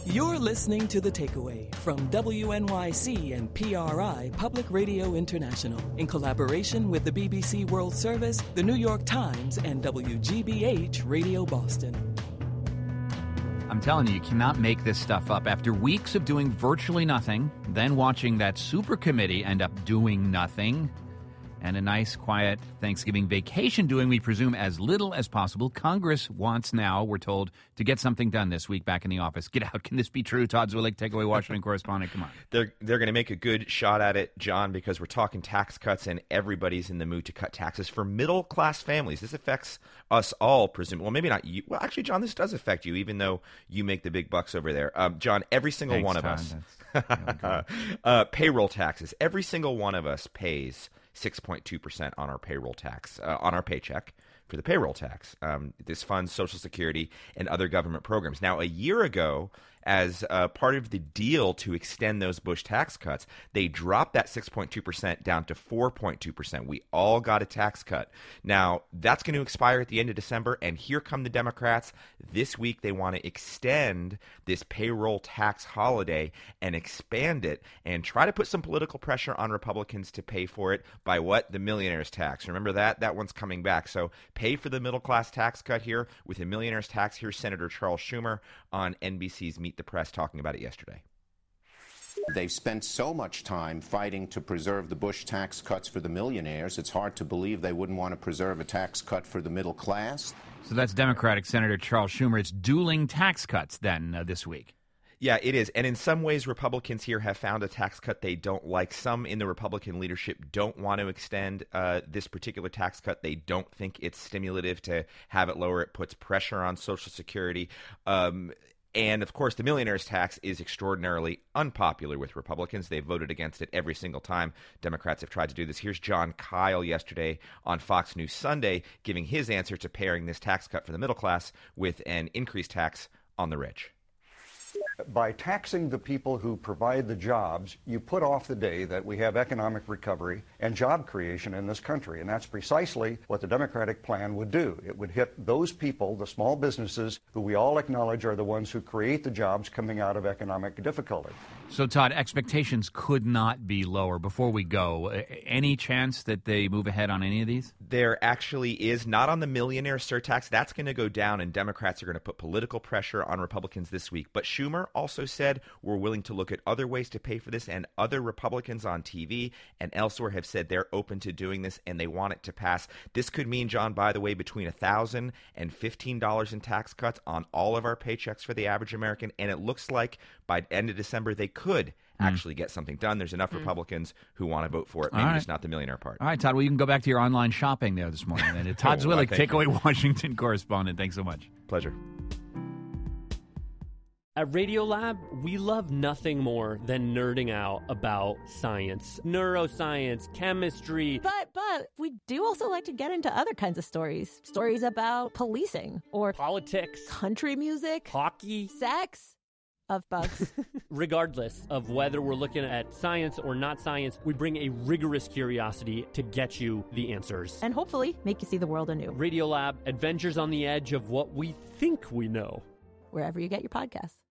You're listening to The Takeaway from WNYC and PRI Public Radio International in collaboration with the BBC World Service, the New York Times, and WGBH Radio Boston. I'm telling you, you cannot make this stuff up. After weeks of doing virtually nothing, then watching that super committee end up doing nothing, and a nice, quiet Thanksgiving vacation doing, we presume, as little as possible. Congress wants now, we're told, to get something done this week back in the office. Get out. Can this be true? Todd Zwillig, Takeaway Washington correspondent. Come on. They're going to make a good shot at it, John, because we're talking tax cuts and everybody's in the mood to cut taxes for middle-class families. This affects us all, presumably. Well, maybe not you. Well, actually, John, this does affect you, even though you make the big bucks over there. John, every single one of us. Payroll taxes. Every single one of us pays 6.2% on our payroll tax, on our paycheck for the payroll tax. This funds Social Security and other government programs. Now, a year ago, as part of the deal to extend those Bush tax cuts, they dropped that 6.2% down to 4.2%. We all got a tax cut. Now, that's going to expire at the end of December, and here come the Democrats. This week, they want to extend this payroll tax holiday and expand it and try to put some political pressure on Republicans to pay for it by what? The millionaire's tax. Remember that? That one's coming back. So pay for the middle-class tax cut here with a millionaire's tax. Here's Senator Charles Schumer on NBC's Meet the Press talking about it yesterday. They've spent so much time fighting to preserve the Bush tax cuts for the millionaires, it's hard to believe they wouldn't want to preserve a tax cut for the middle class. So that's Democratic Senator Charles Schumer. It's dueling tax cuts then this week. Yeah, it is. And in some ways, Republicans here have found a tax cut they don't like. Some in the Republican leadership don't want to extend this particular tax cut. They don't think it's stimulative to have it lower. It puts pressure on Social Security. And, of course, the millionaire's tax is extraordinarily unpopular with Republicans. They've voted against it every single time Democrats have tried to do this. Here's John Kyle yesterday on Fox News Sunday giving his answer to pairing this tax cut for the middle class with an increased tax on the rich. By taxing the people who provide the jobs, you put off the day that we have economic recovery and job creation in this country. And that's precisely what the Democratic plan would do. It would hit those people, the small businesses, who we all acknowledge are the ones who create the jobs coming out of economic difficulty. So, Todd, expectations could not be lower. Before we go, any chance that they move ahead on any of these? There actually is, not on the millionaire surtax. That's going to go down, and Democrats are going to put political pressure on Republicans this week. But Schumer also said we're willing to look at other ways to pay for this, and other Republicans on TV and elsewhere have said they're open to doing this, and they want it to pass. This could mean, John, by the way, between $1,000 and $15 in tax cuts on all of our paychecks for the average American, and it looks like by the end of December they could actually get something done. There's enough Republicans who want to vote for it. Maybe just not the millionaire part. All right, Todd. Well, you can go back to your online shopping there this morning. And Todd Zwillig, Takeaway Washington correspondent. Thanks so much. Pleasure. At Radiolab, we love nothing more than nerding out about science, neuroscience, chemistry. But we do also like to get into other kinds of stories. Stories about policing or politics, country music, hockey, sex. Of bugs. Regardless of whether we're looking at science or not science, we bring a rigorous curiosity to get you the answers. And hopefully make you see the world anew. Radiolab, adventures on the edge of what we think we know. Wherever you get your podcasts.